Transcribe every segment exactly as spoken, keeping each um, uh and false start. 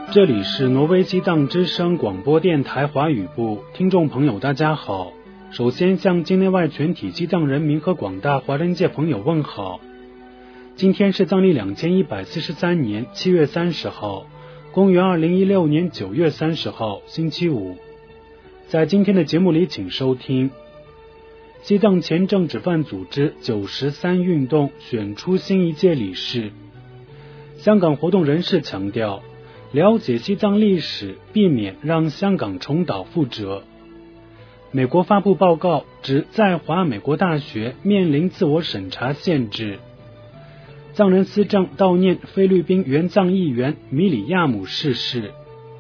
这里是挪威西藏之声广播电台华语部，听众朋友大家好。首先向境内外全体西藏人民和广大华人界朋友问好。今天是藏历两千一百四十三年七月三十号，公元二零一六年九月三十号，星期五。在今天的节目里，请收听西藏前政治犯组织九十三运动选出新一届理事。香港活动人士强调，了解西藏历史，避免让香港重蹈覆辙。美国发布报告指，在华美国大学面临自我审查限制。藏人司政悼念菲律宾原藏议员米里亚姆逝世。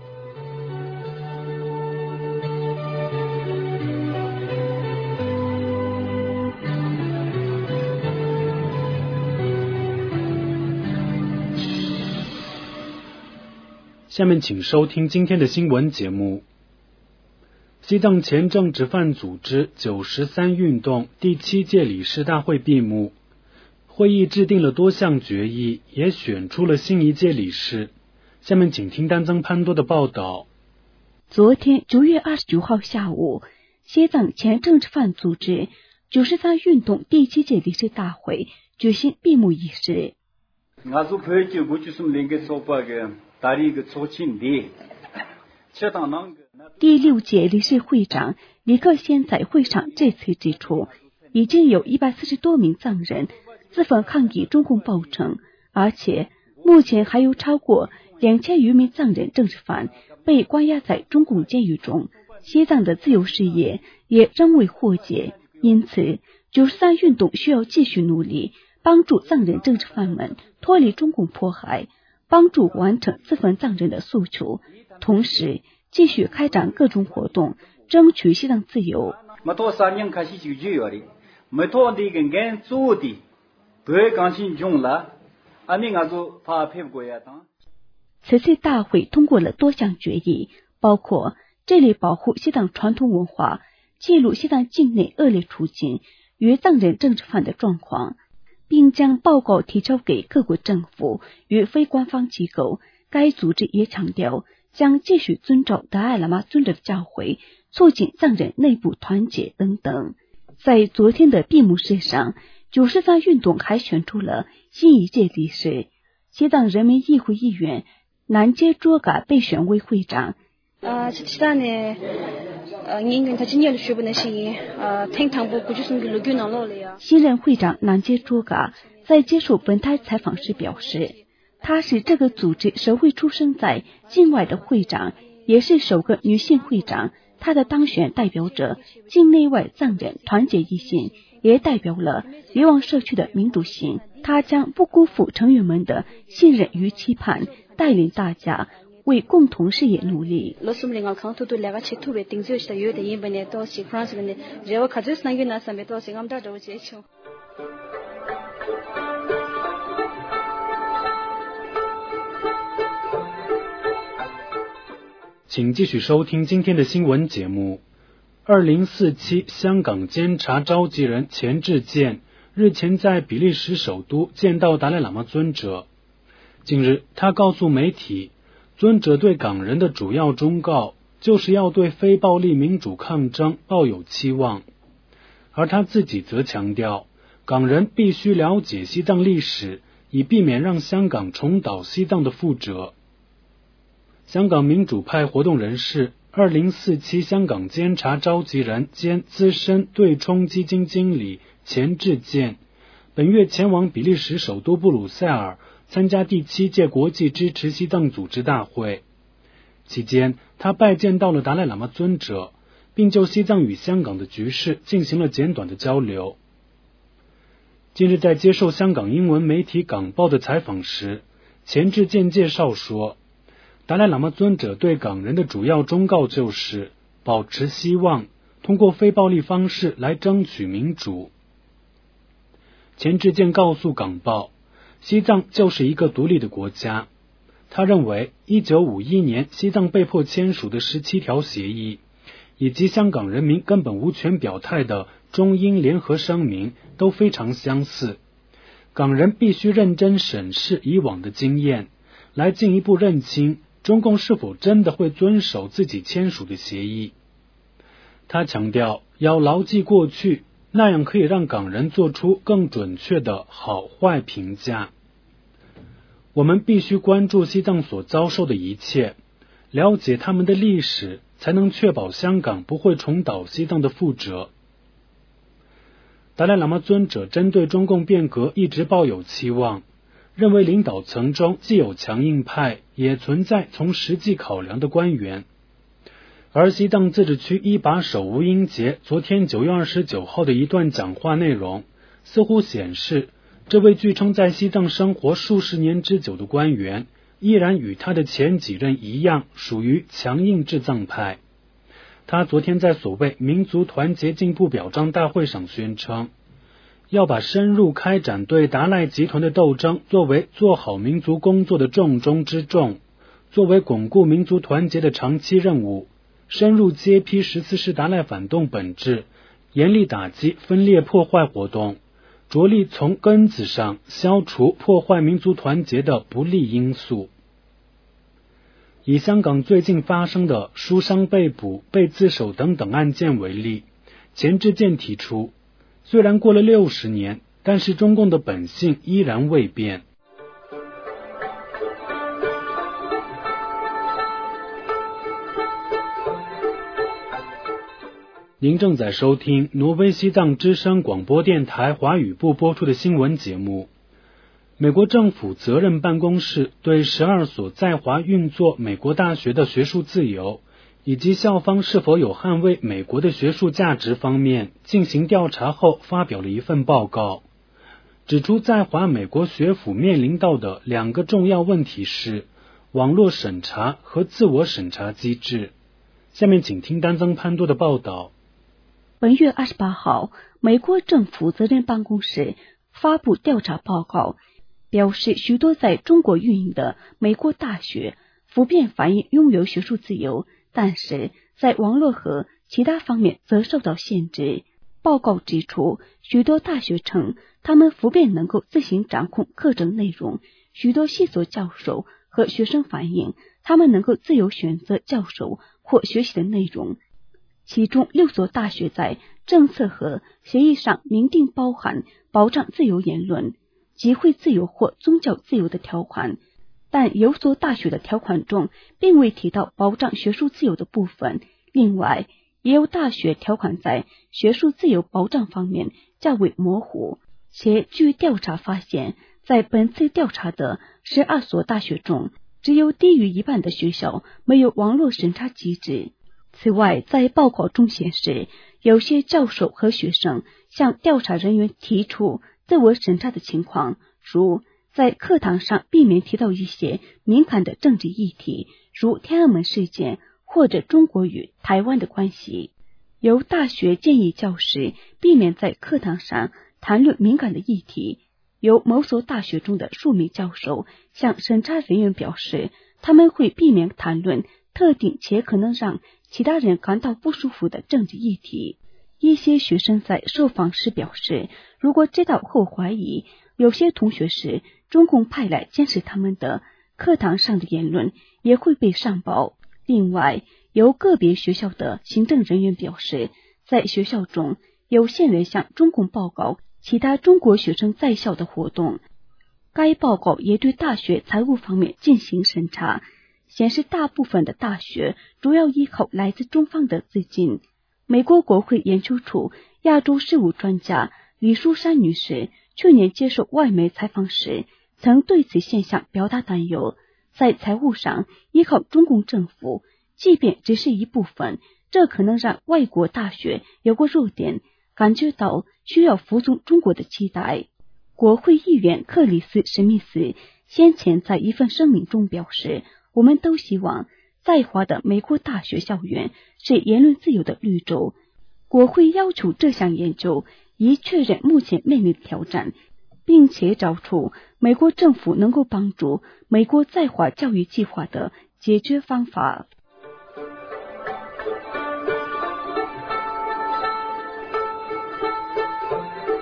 下面请收听今天的新闻节目。西藏前政治犯组织九十三运动第七届理事大会闭幕，会议制定了多项决议，也选出了新一届理事。下面请听丹增潘多的报道。 昨天九月二十九号下午，西藏前政治犯组织九十三运动第七届理事大会举行闭幕仪式。第六届理事会长李克先在会上这次指出，已经有一百四十多名藏人自焚抗议中共暴政，而且目前还有超过两千余名藏人政治犯被关押在中共监狱中，西藏的自由事业也仍未获解。因此，九十三运动需要继续努力，帮助藏人政治犯们脱离中共迫害，帮助完成自焚藏人的诉求，同时继续开展各种活动，争取西藏自由。此次大会通过了多项决议，包括致力保护西藏传统文化，记录西藏境内恶劣处境与藏人政治犯的状况，并将报告提交给各国政府与非官方机构。该组织也强调，将继续遵照达赖喇嘛尊者的教诲，促进藏人内部团结等等。在昨天的闭幕式上，九十三运动还选出了新一届理事。西藏人民议会议员南街卓嘎被选为会长。呃，新任会长南街卓嘎在接受本台采访时表示，她是这个组织首位出生在境外的会长，也是首个女性会长。她的当选代表着境内外藏人团结一心，也代表了流亡社区的民主性。她将不辜负成员们的信任与期盼，带领大家为共同事业努力。 请继续收听今天的新闻节目。二零四七香港监察召集人钱志健日前在比利时首都见到达赖喇嘛尊者。近日，他告诉媒体，尊者对港人的主要忠告就是要对非暴力民主抗争抱有期望，而他自己则强调，港人必须了解西藏历史，以避免让香港重蹈西藏的覆辙。香港民主派活动人士、二零四七香港监察召集人兼资深对冲基金经理钱志健，本月前往比利时首都布鲁塞尔参加第七届国际支持西藏组织大会。期间，他拜见到了达赖喇嘛尊者，并就西藏与香港的局势进行了简短的交流。近日在接受香港英文媒体港报的采访时，钱志健介绍说，达赖喇嘛尊者对港人的主要忠告就是保持希望，通过非暴力方式来争取民主。钱志健告诉港报，西藏就是一个独立的国家。他认为一九五一年西藏被迫签署的十七条协议，以及香港人民根本无权表态的中英联合声明都非常相似。港人必须认真审视以往的经验，来进一步认清中共是否真的会遵守自己签署的协议。他强调要牢记过去，那样可以让港人做出更准确的好坏评价。我们必须关注西藏所遭受的一切，了解他们的历史，才能确保香港不会重蹈西藏的覆辙。达赖喇嘛尊者针对中共变革一直抱有期望，认为领导层中既有强硬派，也存在从实际考量的官员。而西藏自治区一把手吴英杰昨天九月二十九号的一段讲话内容，似乎显示这位据称在西藏生活数十年之久的官员，依然与他的前几任一样，属于强硬治藏派。他昨天在所谓民族团结进步表彰大会上宣称，要把深入开展对达赖集团的斗争作为做好民族工作的重中之重，作为巩固民族团结的长期任务，深入揭批十四师达赖反动本质，严厉打击分裂破坏活动，着力从根子上消除破坏民族团结的不利因素。以香港最近发生的书商被捕、被自首等等案件为例，钱志健提出，虽然过了六十年，但是中共的本性依然未变。您正在收听挪威西藏之声广播电台华语部播出的新闻节目。美国政府责任办公室对十二所在华运作美国大学的学术自由，以及校方是否有捍卫美国的学术价值方面进行调查后，发表了一份报告，指出在华美国学府面临到的两个重要问题是网络审查和自我审查机制。下面请听丹增潘多的报道。 本月二十八号，美国政府责任办公室发布调查报告，表示许多在中国运营的美国大学普遍反映拥有学术自由，但是在网络和其他方面则受到限制。报告指出，许多大学称他们普遍能够自行掌控课程内容，许多系所教授和学生反映他们能够自由选择教授或学习的内容。其中六所大学在政策和协议上明定包含保障自由言论、集会自由或宗教自由的条款，但有所大学的条款中并未提到保障学术自由的部分。另外，也有大学条款在学术自由保障方面较为模糊，且据调查发现，在本次调查的十二所大学中，只有低于一半的学校没有网络审查机制。此外，在报告中显示，有些教授和学生向调查人员提出自我审查的情况，如在课堂上避免提到一些敏感的政治议题，如天安门事件或者中国与台湾的关系。有大学建议教师避免在课堂上谈论敏感的议题。有某所大学中的数名教授向审查人员表示，他们会避免谈论特定且可能让其他人感到不舒服的政治议题。一些学生在受访时表示，如果知道或怀疑有些同学是中共派来监视他们的，课堂上的言论也会被上报。另外，有个别学校的行政人员表示，在学校中有些人向中共报告其他中国学生在校的活动。该报告也对大学财务方面进行审查，显示大部分的大学主要依靠来自中方的资金。美国国会研究处亚洲事务专家李淑珊女士去年接受外媒采访时，曾对此现象表达担忧。在财务上依靠中共政府，即便只是一部分，这可能让外国大学有个弱点，感觉到需要服从中国的期待。国会议员克里斯·史密斯先前在一份声明中表示，我们都希望在华的美国大学校园是言论自由的绿洲。国会要求这项研究以确认目前面临的挑战，并且找出美国政府能够帮助美国在华教育计划的解决方法。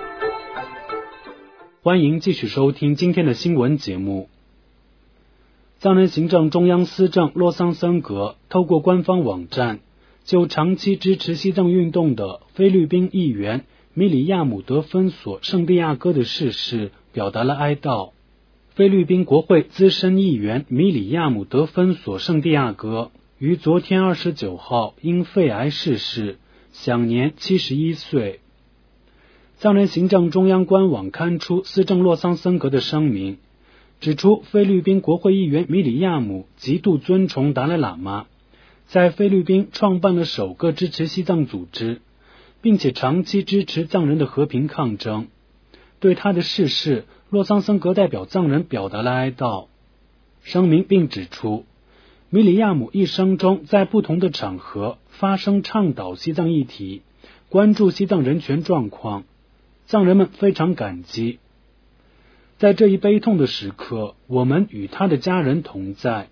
欢迎继续收听今天的新闻节目。 藏人行政中央司政洛桑森格透过官方网站就长期支持西藏运动的菲律宾议员米里亚姆德芬索圣地亚哥的逝世表达了哀悼。菲律宾国会资深议员米里亚姆德芬索圣地亚哥于昨天二十九号因肺癌逝世，享年七十一岁。藏人行政中央官网刊出司政洛桑森格的声明，指出菲律宾国会议员米里亚姆极度尊崇达赖喇嘛，在菲律宾创办了首个支持西藏组织，并且长期支持藏人的和平抗争。对他的逝世，洛桑森格代表藏人表达了哀悼。声明并指出，米里亚姆一生中在不同的场合发声倡导西藏议题，关注西藏人权状况，藏人们非常感激。在这一悲痛的时刻，我们与他的家人同在。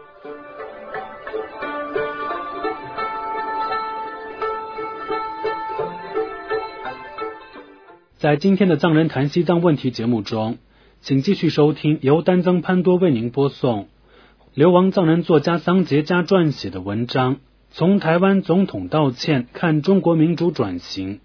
在今天的藏人谈西藏问题节目中，请继续收听由丹增潘多为您播送流亡藏人作家桑杰加撰写的文章《从台湾总统道歉看中国民主转型》。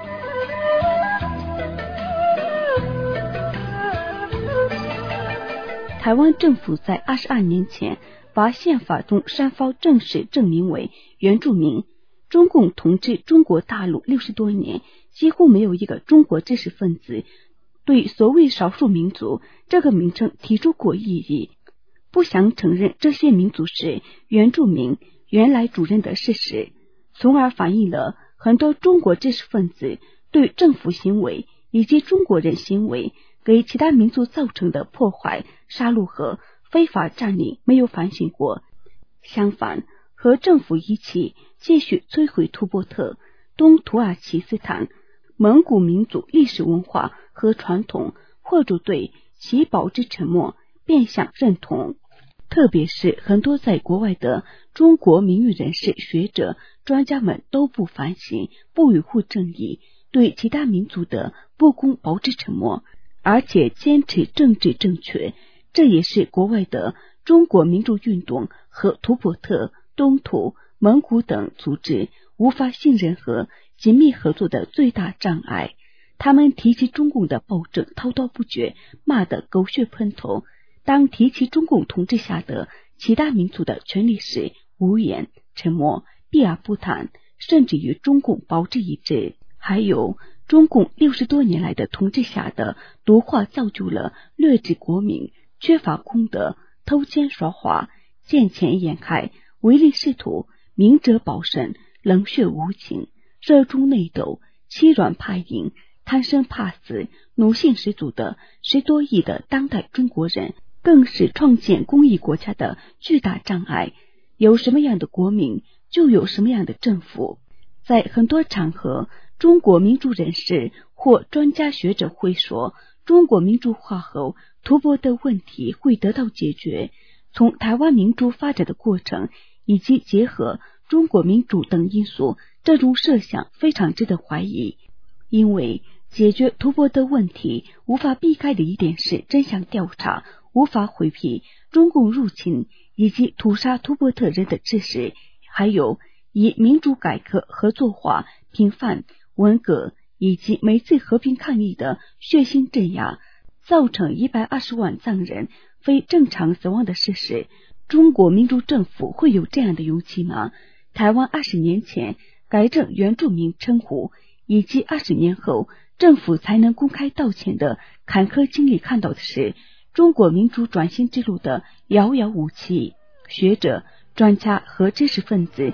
台湾政府在二十二年前把宪法中三方正式证明为原住民。中共统治中国大陆六十多年，几乎没有一个中国知识分子对所谓少数民族这个名称提出过异议，不想承认这些民族是原住民原来主人的事实，从而反映了很多中国知识分子对政府行为以及中国人行为给其他民族造成的破坏、杀戮和非法占领没有反省过。相反，和政府一起继续摧毁图波特、东土耳其斯坦、蒙古民族历史文化和传统，或者对其保持沉默、变相认同。特别是很多在国外的中国名誉人士、学者、专家们都不反省、不维护正义，对其他民族的不公保持沉默，而且坚持政治正确。这也是国外的中国民主运动和图波特、东土、蒙古等组织无法信任和紧密合作的最大障碍。他们提起中共的暴政滔滔不绝，骂得狗血喷头，当提起中共统治下的其他民族的权利时，无言、沉默、避而不谈，甚至与中共保持一致。还有中共六十多年来的统治下的毒化，造就了劣质国民、缺乏公德、偷奸耍滑、见钱眼开、唯利是图、明哲保身、冷血无情、热衷内斗、欺软怕硬、贪生怕死、奴性十足的十多亿的当代中国人，更是创建公益国家的巨大障碍。有什么样的国民，就有什么样的政府。在很多场合，中国民主人士或专家学者会说，中国民主化后，图波的问题会得到解决。从台湾民主发展的过程以及结合中国民主等因素，这种设想非常值得怀疑。因为解决图波的问题无法避开的一点是真相调查，无法回避中共入侵以及屠杀图波特人的知识，还有以民主改革合作化、平反、文革以及每次和平抗议的血腥镇压，造成一百二十万藏人非正常死亡的事实。中国民主政府会有这样的勇气吗？台湾二十年前改正原住民称呼，以及二十年后政府才能公开道歉的坎坷经历，看到的是中国民主转型之路的遥遥无期。学者、专家和知识分子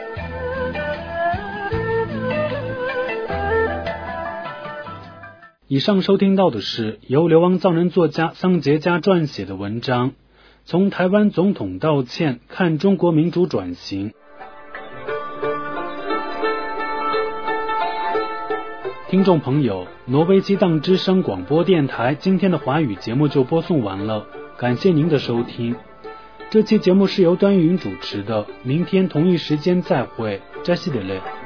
以上收听到的是由流亡藏人作家桑杰加撰写的文章《从台湾总统道歉看中国民主转型》。听众朋友，挪威西藏之声广播电台今天的华语节目就播送完了，感谢您的收听。这期节目是由端云主持的，明天同一时间再会，扎西德勒。